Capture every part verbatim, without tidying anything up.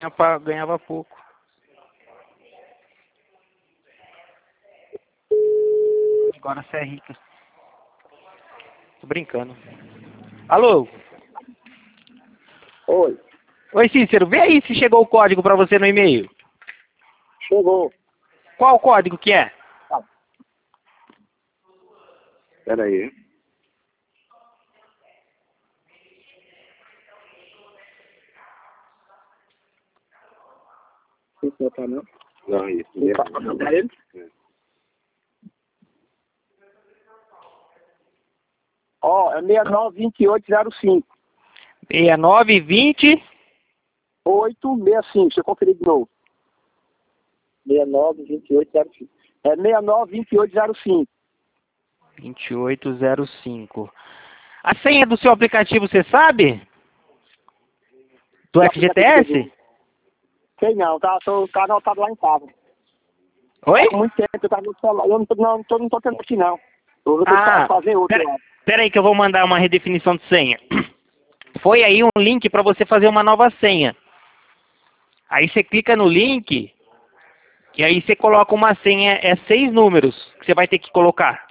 ganhava, ganhava pouco. Agora você é rica. Tô brincando. Alô? Oi, Oi, Cícero, vê aí se chegou o código pra você no e-mail. chegou. Qual código que é? Pera aí. Não botar não? Não, isso. É ele? Ó, é seis nove dois oito zero cinco. seis nove vinte oito seis cinco, deixa eu conferir de novo. seis nove dois oito zero cinco. É seis nove dois oito zero cinco. vinte e oito zero cinco. A senha do seu aplicativo você sabe? Do F G T S? Sei não, tá? Tô, tá anotado lá em casa. Oi? Há muito tempo eu tava no celular. Eu não tô, não, tô, não tô tendo aqui não. Eu vou ter Ah, que fazer outro pera, lá. pera aí que eu vou mandar uma redefinição de senha. Foi aí um link para você fazer uma nova senha. Aí você clica no link e aí você coloca uma senha, é seis números que você vai ter que colocar.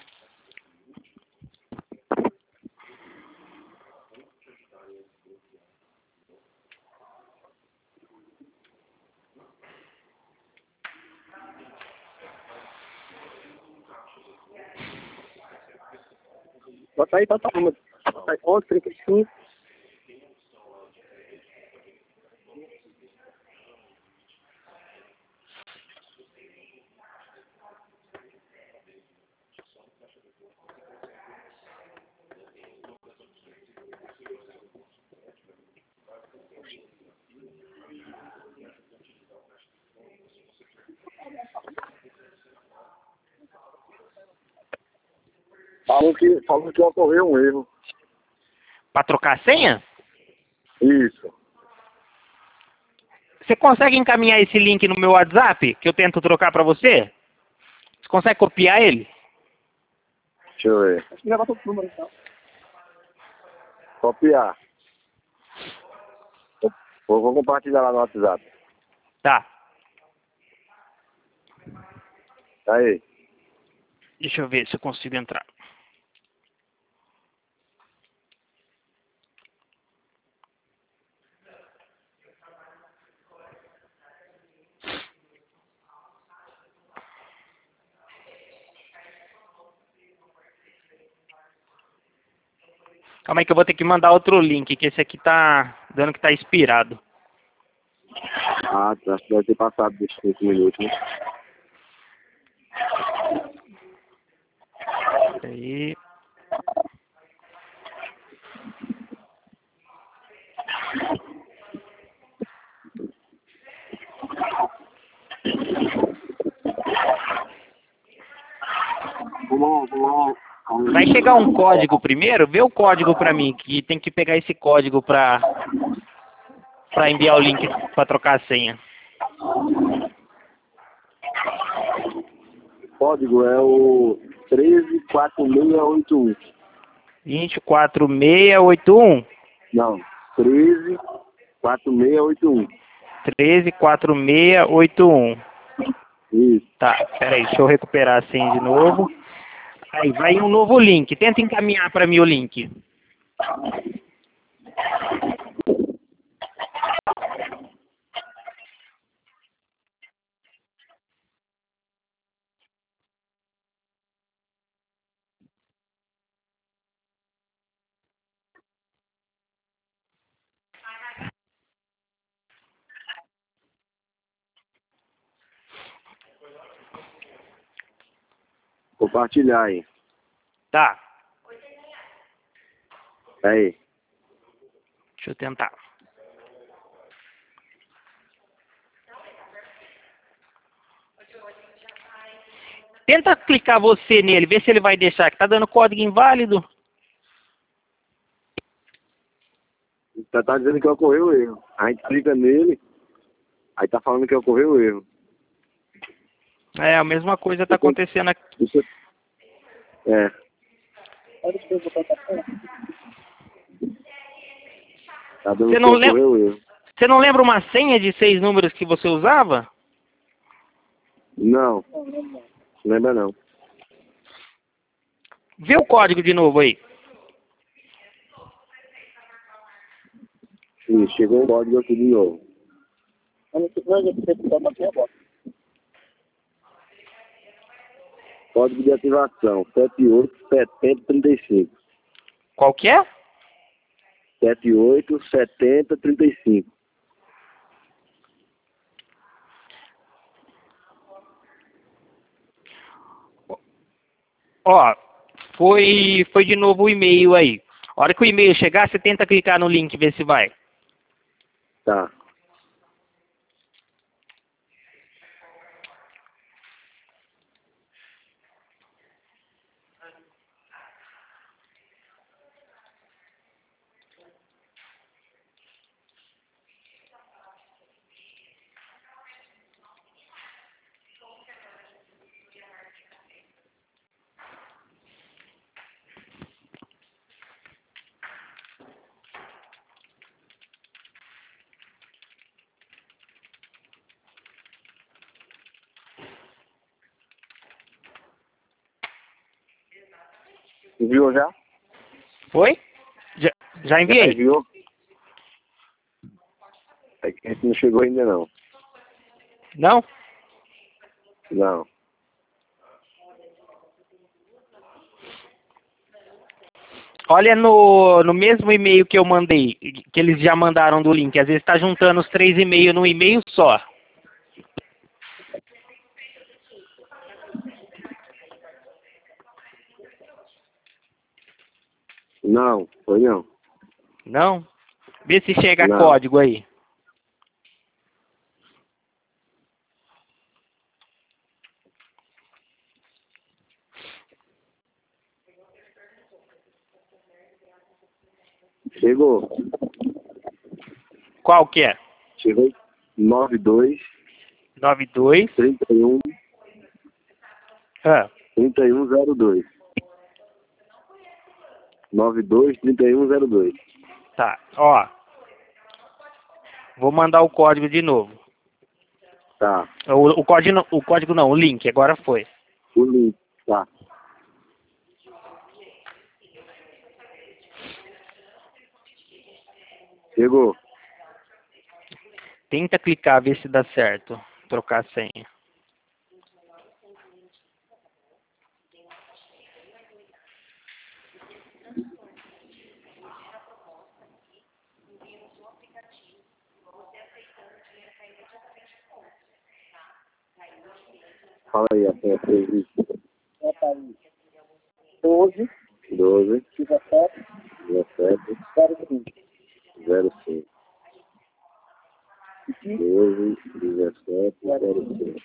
Bota aí, bota aí. Bota aí, onze, trinta e cinco. Falam que, falam que ocorreu um erro. Para trocar a senha? Isso. Você consegue encaminhar esse link no meu WhatsApp, que eu tento trocar para você? Você consegue copiar ele? Deixa eu ver. Acho que já botou o número então. Copiar. Vou, vou compartilhar lá no WhatsApp. Tá. Tá aí. Deixa eu ver se eu consigo entrar. Calma aí que eu vou ter que mandar outro link, que esse aqui tá dando que tá expirado. Ah, acho que deve ter passado dos cinco minutos, né? Aí. Vamos, vamos. Vai chegar um código primeiro, vê o código pra mim, que tem que pegar esse código pra, pra enviar o link pra trocar a senha. O código é o treze quatro seis oito um. vinte e quatro seis oito um? Não, treze quatro seis oito um. treze quatro seis oito um. Isso. Tá, peraí, deixa eu recuperar a senha de novo. Aí, vai um novo link. Tenta encaminhar pra mim o link. Compartilhar aí. Tá, Aí. deixa eu tentar. Tenta clicar você nele, vê se ele vai deixar, que tá dando código inválido. Tá, tá dizendo que ocorreu o erro. A gente clica nele, aí tá falando que ocorreu o erro. É, a mesma coisa tá acontecendo aqui. Isso é. Tá dando Você que não lembra, ocorreu o erro. Você não lembra uma senha de seis números que você usava? Não. Lembra não. Vê o código de novo aí. Sim, chegou um código aqui de novo. Código de ativação, sete oito sete zero três cinco. Qual que é? sete oito sete zero três cinco. Ó, foi, foi de novo o e-mail aí. A hora que o e-mail chegar, você tenta clicar no link e ver se vai. Tá. Enviou já? Foi? Já, já Já enviei. enviou? É que esse não chegou ainda não. Não? Não. Olha no, no mesmo e-mail que eu mandei, que eles já mandaram do link. Às vezes está juntando os três e-mails num e-mail só. Não, foi não. Não? Vê se chega Não. código aí. Chegou. Qual que é? Chegou. nove dois nove dois. trinta e um Ah, trinta e um zero dois. nove dois trinta e um zero dois. tá. Ó. Vou mandar o código de novo. Tá. O, o, código, não- o código não, o link. Agora foi. O link. Tá. Chegou. Tenta clicar, ver se dá certo. Trocar a senha. Fala aí, a senha três. doze doze dezessete dezessete zero cinco. doze dezessete zero cinco.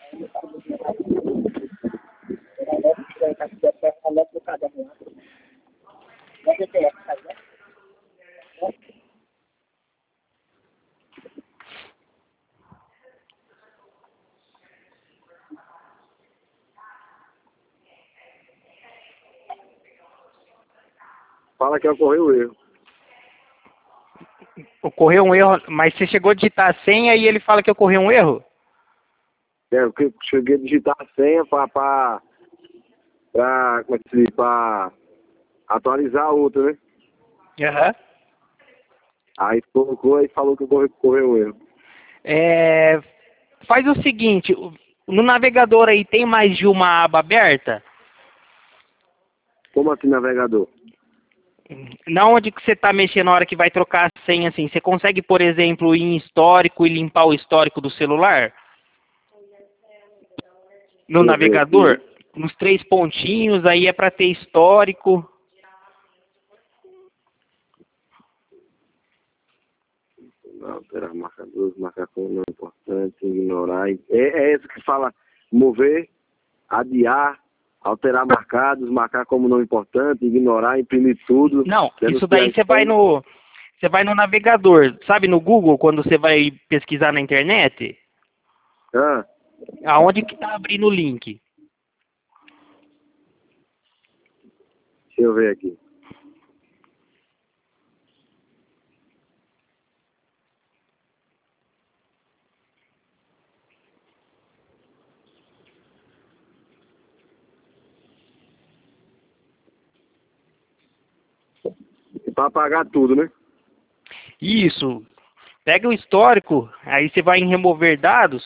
Fala que ocorreu o erro. Ocorreu um erro, mas você chegou a digitar a senha e ele fala que ocorreu um erro? É, eu que- cheguei a digitar a senha pra, pra, pra, como é que se diz, pra atualizar a outra, né? Aham. Aí colocou e falou que ocorreu, ocorreu um erro. É, faz o seguinte, o- no navegador aí tem mais de uma aba aberta? Como assim, navegador? Na onde que você está mexendo na hora que vai trocar a senha, assim, você consegue, por exemplo, ir em histórico e limpar o histórico do celular? No Deixa eu ver navegador? aqui. Nos três pontinhos, aí é para ter histórico. Alterar marcadores, marcar como não importante, ignorar. É, é esse que fala mover, adiar, alterar marcados, marcar como não importante, ignorar, imprimir tudo. Não, isso denunciar daí você vai spam. no, você vai no navegador, sabe, no Google, quando você vai pesquisar na internet, Ah, aonde que tá abrindo o link? deixa eu ver aqui. Para apagar tudo, né? Isso. Pega o histórico, aí você vai em remover dados,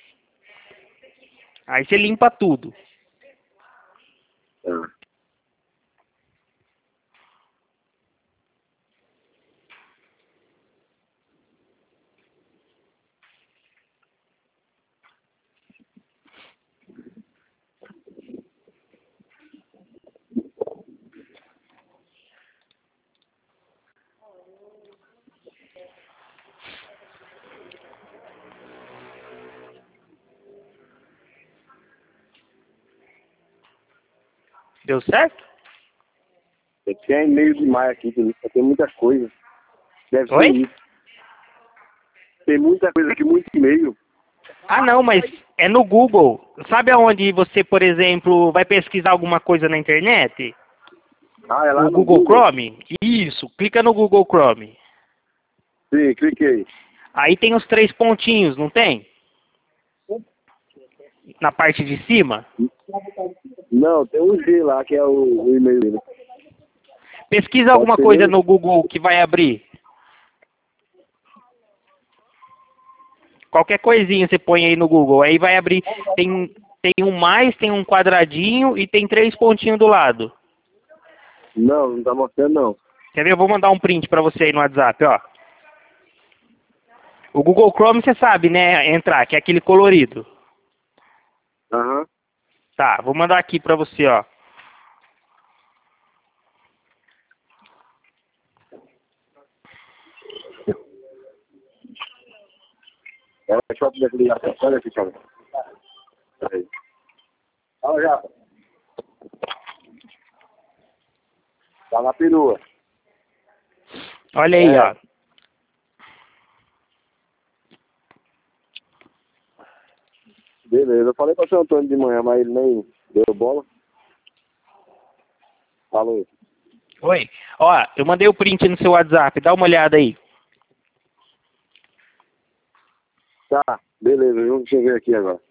aí você limpa tudo. Tá. Deu certo? É que é e-mail demais aqui, tem, tem muita coisa. Deve Oi? ser isso. Tem muita coisa aqui, muito e-mail. Ah, não, mas é no Google. Sabe aonde você, por exemplo, vai pesquisar alguma coisa na internet? Ah, é lá O no Google Google? Chrome? Isso, clica no Google Chrome. Sim, cliquei. Aí tem os três pontinhos, não tem? Na parte de cima. Não, tem um G lá, que é o, o e-mail dele. Pesquisa Pode alguma ser coisa ele? no Google que vai abrir. Qualquer coisinha você põe aí no Google. Aí vai abrir. Tem, tem um mais, tem um quadradinho e tem três pontinhos do lado. Não, não tá mostrando não. Quer ver? Eu vou mandar um print pra você aí no WhatsApp, ó. O Google Chrome você sabe, né? Entrar, que é aquele colorido. Aham. Tá, vou mandar aqui pra você, ó. É o shopping da filiação. Olha aqui, cara. Aí. Olha já. Tá na perua. Olha aí, É. ó. Beleza, eu falei pra o seu Antônio de manhã, mas ele nem deu bola. Falou. Oi. Ó, eu mandei o print no seu WhatsApp. Dá uma olhada aí. Tá, beleza, deixa eu ver aqui agora.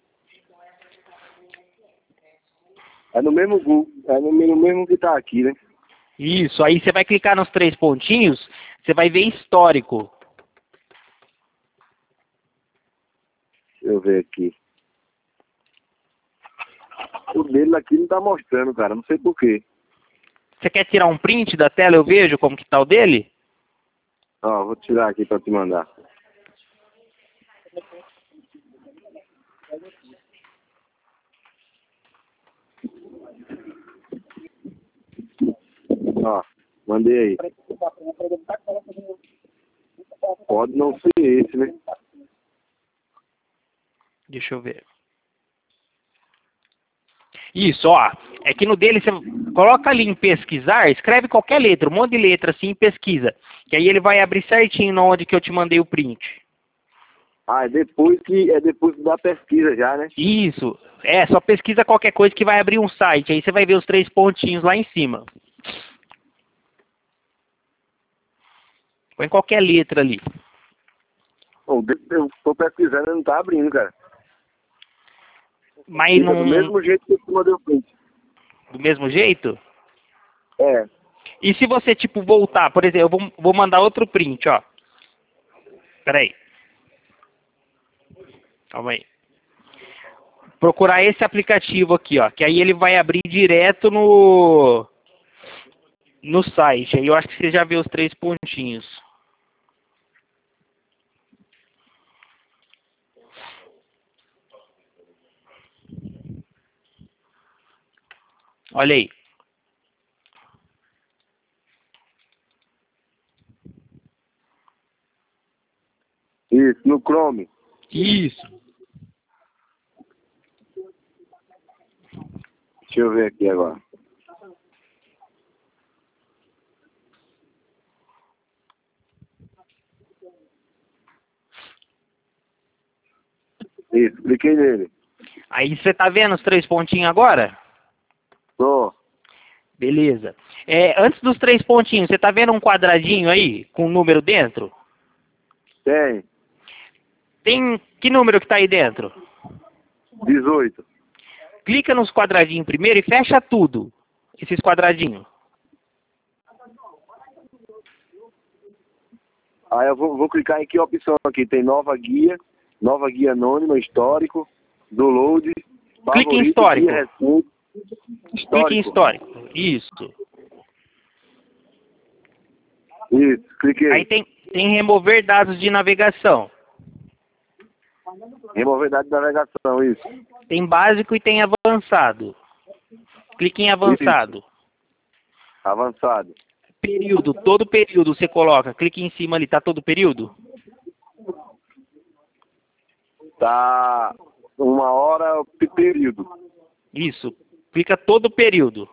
É no mesmo Google, é no mesmo, mesmo que tá aqui, né? Isso, aí você vai clicar nos três pontinhos, você vai ver histórico. Deixa eu ver aqui. O dele aqui não tá mostrando, cara, não sei porquê. Você quer tirar um print da tela? Eu vejo como que tá o dele? Ó, vou tirar aqui pra te mandar. Ó, mandei aí. Pode não ser esse, né? Deixa eu ver. Isso, ó. É que no dele você coloca ali em pesquisar, escreve qualquer letra, um monte de letra assim e pesquisa. Que aí ele vai abrir certinho na onde que eu te mandei o print. Ah, é depois que é depois da pesquisa já, né? Isso. É, só pesquisa qualquer coisa que vai abrir um site. Aí você vai ver os três pontinhos lá em cima. Põe qualquer letra ali. Bom, eu tô pesquisando e não tá abrindo, cara. Mas Fica não... do mesmo jeito que eu mandei o print. Do mesmo jeito? É. E se você, tipo, voltar, por exemplo, eu vou, vou mandar outro print, ó. Pera aí. Calma aí. Procurar esse aplicativo aqui, ó. Que aí ele vai abrir direto no... No site. Aí eu acho que você já viu os três pontinhos. Olha aí. Isso, no Chrome. Isso. Deixa eu ver aqui agora. Isso, cliquei nele. Aí você tá vendo os três pontinhos agora? Tô. Beleza. É, antes dos três pontinhos, você tá vendo um quadradinho aí com um número dentro? Tem. Tem que número que tá aí dentro? dezoito. Clica nos quadradinhos primeiro e fecha tudo. Esses quadradinhos. Aí eu vou, vou clicar em que opção aqui? Tem nova guia, nova guia anônima, histórico, download, Clique em favorito, histórico. guia recente, histórico. Clique em histórico. Isso. Isso, cliquei. Aí tem, tem remover dados de navegação. Remover dados de navegação, isso. Tem básico e tem avançado. Clique em avançado. Avançado. Período, todo período você coloca. Clique em cima ali, tá todo período? Tá uma hora período. Isso. Clica todo período.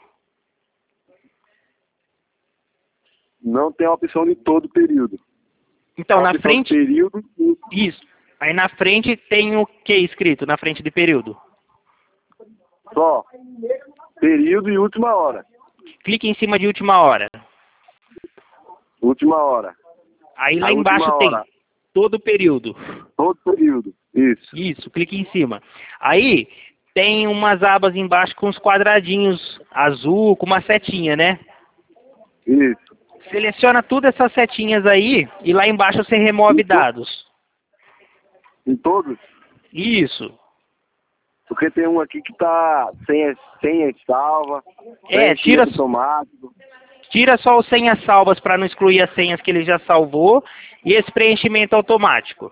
Não tem a opção de todo período. Então, a na opção frente... de período. Isso. Aí na frente tem o que escrito na frente de período? Só. Período e última hora. Clique em cima de última hora. Última hora. Aí lá A embaixo última tem hora. todo período. Todo período. Isso. Isso, clique em cima. Aí tem umas abas embaixo com os quadradinhos azul, com uma setinha, né? Isso. Seleciona todas essas setinhas aí e lá embaixo você remove dados. Em todos? Isso. Porque tem um aqui que tá sem senha salva. É, tira, automático. tira só os senhas salvas para não excluir as senhas que ele já salvou e esse preenchimento automático.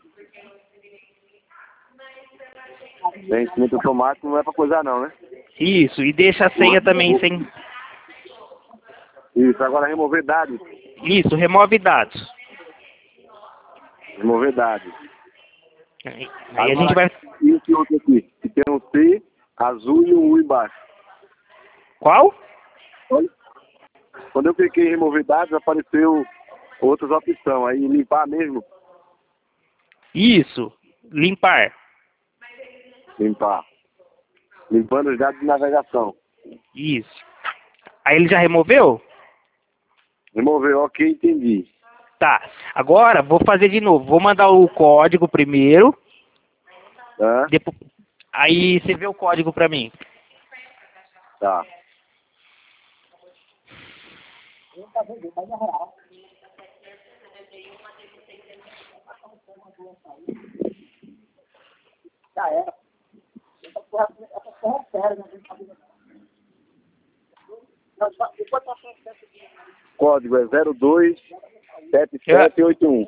Preenchimento automático não é pra coisar não, né? Isso, e deixa a senha também sem... Isso, agora remover dados. Isso, remove dados. Remover dados. Aí, aí Agora, a gente vai... E esse outro aqui? Que tem um C azul e um U embaixo. Qual? Quando eu cliquei em remover dados, apareceu outras opções. Aí limpar mesmo? Isso, limpar. Limpar. Limpando os dados de navegação. Isso. Aí ele já removeu? Remover, ok, entendi. Tá. Agora vou fazer de novo. Vou mandar o código primeiro. Tá? Depois... Aí você vê o código pra mim. Tá. Já era. Essa porra, essa porra é séria, né? Depois tá Código é zero dois sete sete oito um.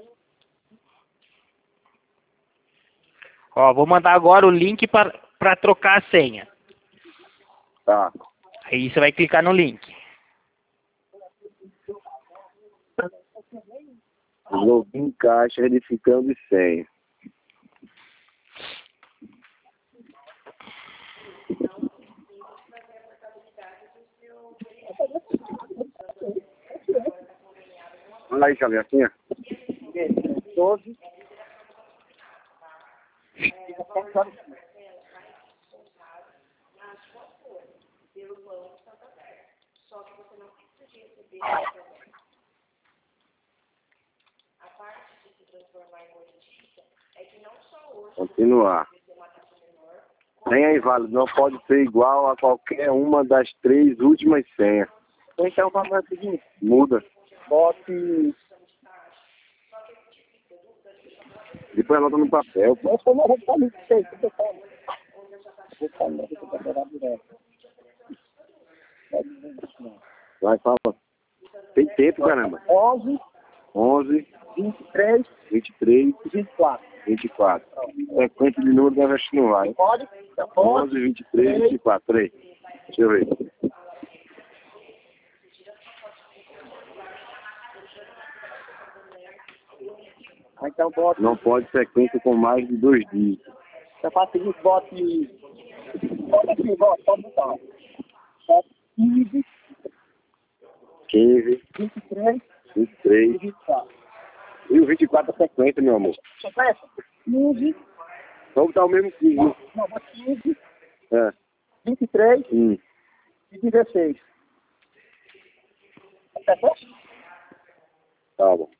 Ó, vou mandar agora o link para trocar a senha. Tá. Aí você vai clicar no link. Login caixa, edificando e senha. Olha aí, cabecinha. doze. Continuar. Senha é inválido, não pode ser igual a qualquer uma das três últimas senhas. Ou então vamos fazer o seguinte, Muda. bote... Depois anota no papel. Eu sou uma roupa muito feia, que eu falo. Vou falar, vou falar direto. Vai, fala. Tem tempo, caramba. onze, onze, vinte e três, vinte e três, vinte e quatro. vinte e quatro. Sequência de número da vez que não vai. Pode? onze, vinte e três, vinte e quatro. Peraí. Deixa eu ver. Então bote... Não pode sequência com mais de dois dígitos. Eu faço o seguinte, bote... Bote aqui, bote, pode botar. Bote quinze, quinze, vinte e três vinte e três. e vinte e quatro. E o vinte e quatro é sequência, meu amor. Sequência? quinze... Vamos botar o mesmo quinze. Não, não, bote quinze, É. vinte e três Hum. e dezesseis. Sequência? Tá bom.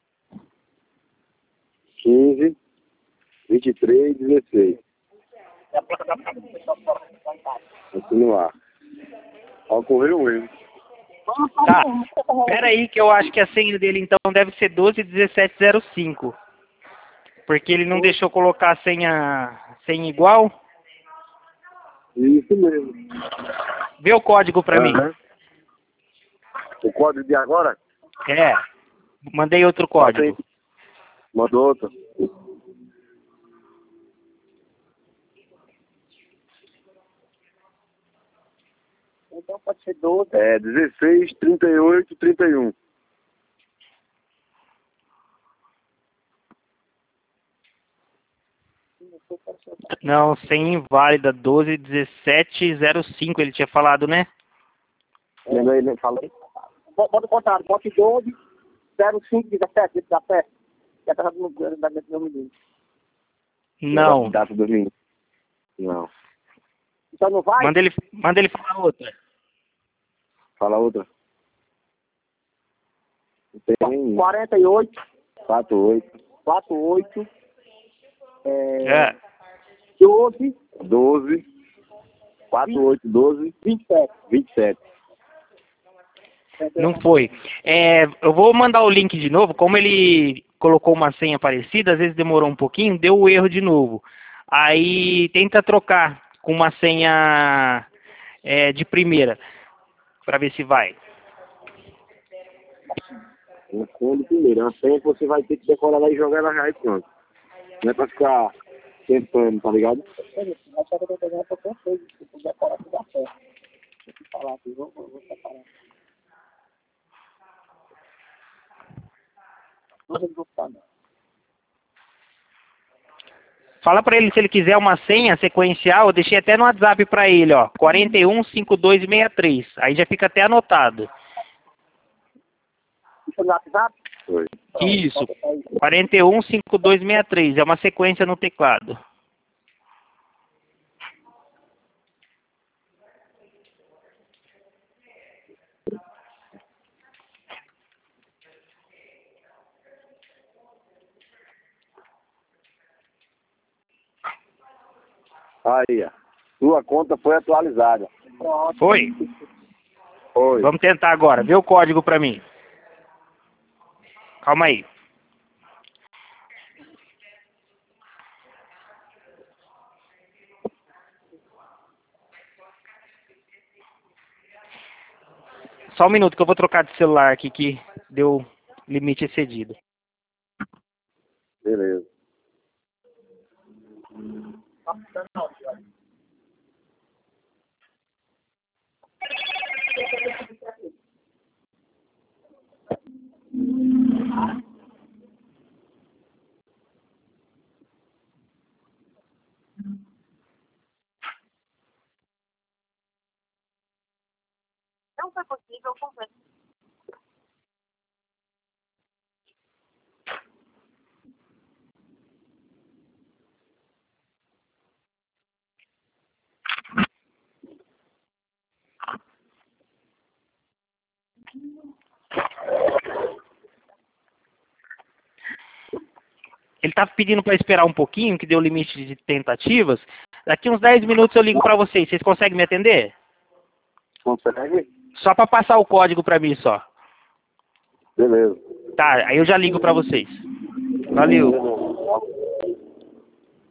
quinze, vinte e três, dezesseis. É a placa da casa do pessoal que fora lá em casa. Continuar. Ocorreu um erro. Tá. Espera aí que eu acho que a senha dele então deve ser doze dezessete zero cinco. Porque ele não deixou colocar a senha, senha igual. Isso mesmo. Vê o código pra mim. Aham. O código de agora? É. Mandei outro código. Mandou outro. Então pode ser doze. É dezesseis, trinta e oito, trinta e um. Não, senha inválida, doze dezessete zero cinco ele tinha falado, né? Lembra aí, fala aí. Bota o contrário, bote doze, zero cinco, dezessete, dezessete. Já tá no meu menino. Não. Data do domingo. Não. Então não vai? Manda ele, manda ele falar outra. Fala outra. Tem quarenta e oito, quatro, oito, quarenta e oito, é, É. doze, doze, quatro, oito, doze, vinte e sete. vinte e sete. Não foi. É, eu vou mandar o link de novo. Como ele colocou uma senha parecida, às vezes demorou um pouquinho, deu o erro de novo. Aí tenta trocar com uma senha é, de primeira, para ver se vai. No fundo, primeiro. É uma senha que você vai ter que decorar lá e jogar ela já e pronto. Não é pra ficar tentando, tá ligado? Mas só que eu tô pegando pra você, se puder parar, tudo dá certo. Deixa eu falar aqui, vou, vou, vou separar. Não vou gostar, não. Fala para ele se ele quiser uma senha sequencial, eu deixei até no WhatsApp para ele, ó, quarenta e um, cinquenta e dois, sessenta e três. Aí já fica até anotado. Deixa no WhatsApp? Foi. Isso, quarenta e um, cinquenta e dois, sessenta e três. É uma sequência no teclado. Aí, ó. Sua conta foi atualizada. Foi? Foi. Vamos tentar agora. Vê o código para mim. Calma aí. Só um minuto que eu vou trocar de celular aqui que deu limite excedido. Beleza. Não foi possível conversar. Ele está pedindo para esperar um pouquinho, que deu limite de tentativas. Daqui uns dez minutos eu ligo para vocês. Vocês conseguem me atender? Consegue? Só para passar o código para mim só. Beleza. Tá, aí eu já ligo para vocês. Valeu.